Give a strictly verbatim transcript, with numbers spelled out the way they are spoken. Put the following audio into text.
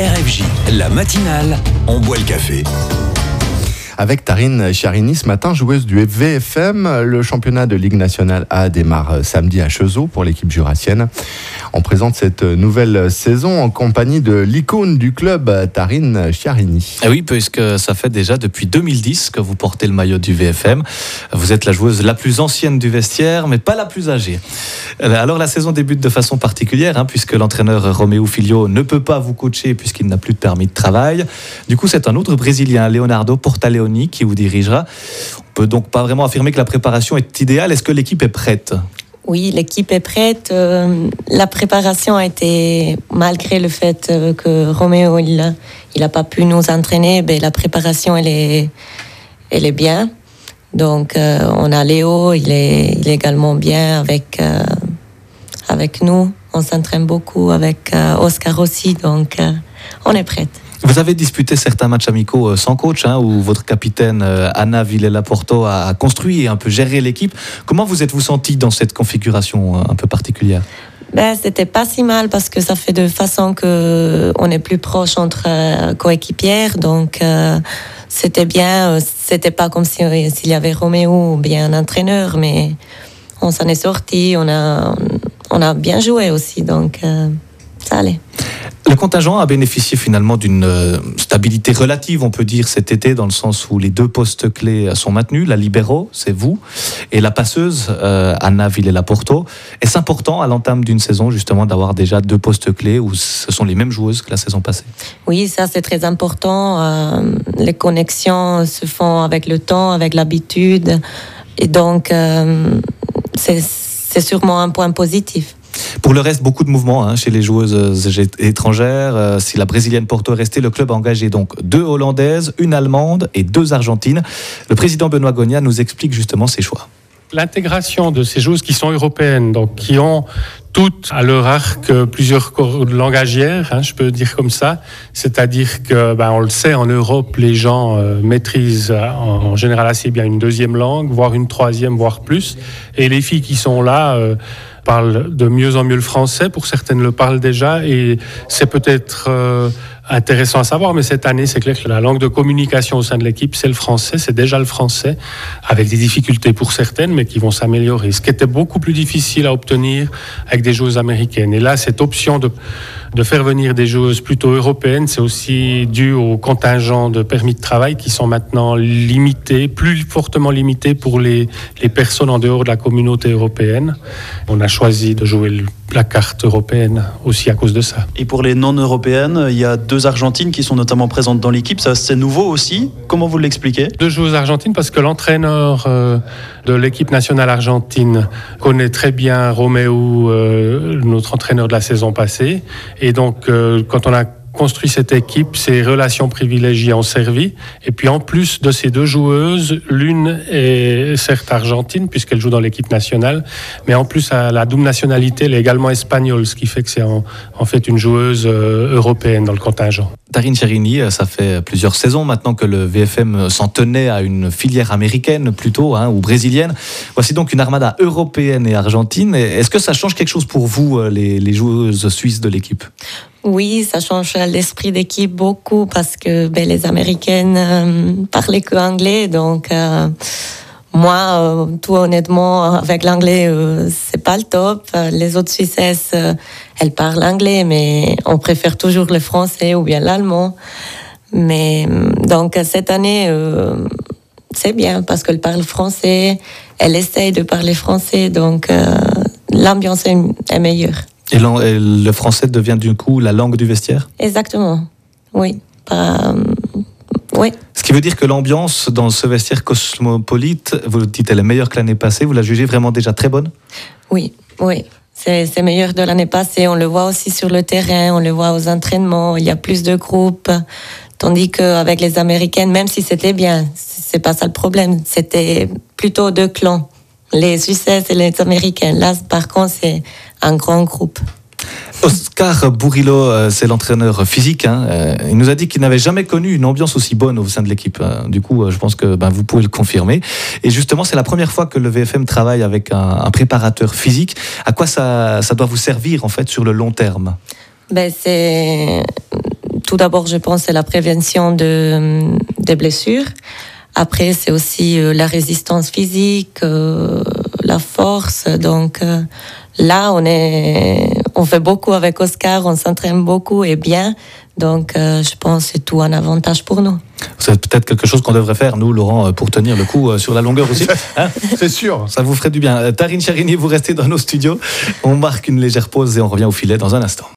R F J, la matinale, on boit le café. Avec Tarine Chiarini ce matin, joueuse du V F M. Le championnat de Ligue nationale A démarre samedi à Cheseaux pour l'équipe jurassienne. On présente cette nouvelle saison en compagnie de l'icône du club, Tarine Chiarini. Et oui, puisque ça fait déjà depuis deux mille dix que vous portez le maillot du V F M. Vous êtes la joueuse la plus ancienne du vestiaire, mais pas la plus âgée. Alors la saison débute de façon particulière, hein, puisque l'entraîneur Roméo Filho ne peut pas vous coacher puisqu'il n'a plus de permis de travail. Du coup, c'est un autre Brésilien, Leonardo Portaleo, qui vous dirigera. On peut donc pas vraiment affirmer que la préparation est idéale. Est-ce que l'équipe est prête ? Oui, l'équipe est prête. Euh, la préparation a été, malgré le fait que Roméo il il a pas pu nous entraîner, ben la préparation elle est elle est bien. Donc euh, on a Léo, il est il est également bien avec euh, avec nous. On s'entraîne beaucoup avec euh, Oscar aussi, donc euh, on est prête. Vous avez disputé certains matchs amicaux sans coach, hein, où votre capitaine Anna Villela-Porto a construit et un peu géré l'équipe. Comment vous êtes-vous senti dans cette configuration un peu particulière ? Ben, c'était pas si mal parce que ça fait de façon que on est plus proche entre euh, coéquipières, donc euh, c'était bien. C'était pas comme si, s'il y avait Roméo ou bien un entraîneur, mais on s'en est sorti. On a on a bien joué aussi, donc euh, ça allait. Le contingent a bénéficié finalement d'une stabilité relative, on peut dire, cet été, dans le sens où les deux postes clés sont maintenus. La libéro, c'est vous, et la passeuse, euh, Anna Villela-Porto. Est-ce important à l'entame d'une saison, justement, d'avoir déjà deux postes clés où ce sont les mêmes joueuses que la saison passée ? Oui, ça c'est très important. Euh, les connexions se font avec le temps, avec l'habitude. Et donc, euh, c'est, c'est sûrement un point positif. Pour le reste, beaucoup de mouvements hein, chez les joueuses étrangères. Euh, si la brésilienne Porto est restée, le club a engagé donc deux Hollandaises, une Allemande et deux Argentines. Le président Benoît Gogna nous explique justement ses choix. L'intégration de ces joueuses qui sont européennes, donc qui ont toutes à leur arc plusieurs langagières, hein, je peux dire comme ça. C'est-à-dire que, ben, on le sait, en Europe, les gens euh, maîtrisent en, en général assez bien une deuxième langue, voire une troisième, voire plus. Et les filles qui sont là euh, parlent de mieux en mieux le français. Pour certaines le parlent déjà, et c'est peut-être euh, intéressant à savoir, mais cette année, c'est clair que la langue de communication au sein de l'équipe, c'est le français, c'est déjà le français, avec des difficultés pour certaines, mais qui vont s'améliorer. Ce qui était beaucoup plus difficile à obtenir avec des joueuses américaines. Et là, cette option de, de faire venir des joueuses plutôt européennes, c'est aussi dû au contingent de permis de travail qui sont maintenant limités, plus fortement limités pour les, les personnes en dehors de la communauté européenne. On a choisi de jouer la carte européenne aussi à cause de ça. Et pour les non-européennes, il y a deux Argentines qui sont notamment présentes dans l'équipe. Ça, c'est nouveau aussi. Comment vous l'expliquez ? Deux joueuses argentines parce que l'entraîneur euh, de l'équipe nationale argentine connaît très bien Roméo, euh, notre entraîneur de la saison passée. Et donc, euh, quand on a construit cette équipe, ses relations privilégiées ont servi. Et puis en plus de ces deux joueuses, l'une est certes argentine puisqu'elle joue dans l'équipe nationale, mais en plus à la double nationalité, elle est également espagnole, ce qui fait que c'est en, en fait une joueuse euh, européenne dans le contingent. Tarine Chiarini, ça fait plusieurs saisons maintenant que le V F M s'en tenait à une filière américaine plutôt, hein, ou brésilienne. Voici donc une armada européenne et argentine. Est-ce que ça change quelque chose pour vous, les, les joueuses suisses de l'équipe ? Oui, ça change l'esprit d'équipe beaucoup parce que ben, les Américaines euh, parlaient que anglais, donc euh, moi, euh, tout honnêtement, avec l'anglais, euh, c'est pas le top. Les autres Suissesses, euh, elles parlent anglais, mais on préfère toujours le français ou bien l'allemand. Mais donc cette année, euh, c'est bien parce qu'elle parle français, elle essaye de parler français, donc euh, l'ambiance est, est meilleure. Et le français devient du coup la langue du vestiaire ? Exactement, oui. Euh, oui. Ce qui veut dire que l'ambiance dans ce vestiaire cosmopolite, vous dites elle est meilleure que l'année passée, vous la jugez vraiment déjà très bonne ? Oui, oui. C'est, c'est meilleur de l'année passée. On le voit aussi sur le terrain, on le voit aux entraînements, il y a plus de groupes. Tandis qu'avec les Américaines, même si c'était bien, c'est pas ça le problème, c'était plutôt deux clans. Les Suissesses et les Américaines. Là, par contre, c'est un grand groupe. Oscar Burillo, c'est l'entraîneur physique. Hein. Il nous a dit qu'il n'avait jamais connu une ambiance aussi bonne au sein de l'équipe. Du coup, je pense que ben, vous pouvez le confirmer. Et justement, c'est la première fois que le V F M travaille avec un, un préparateur physique. À quoi ça, ça doit vous servir en fait sur le long terme ? Ben, c'est tout d'abord, je pense, c'est la prévention de, des blessures. Après, c'est aussi euh, la résistance physique, euh, la force. Donc euh, là, on est, on fait beaucoup avec Oscar, on s'entraîne beaucoup et bien. Donc euh, je pense que c'est tout un avantage pour nous. C'est peut-être quelque chose qu'on devrait faire, nous, Laurent, pour tenir le coup sur la longueur aussi. Hein, c'est sûr. Ça vous ferait du bien. Tarine Chiarini, vous restez dans nos studios. On marque une légère pause et on revient au filet dans un instant.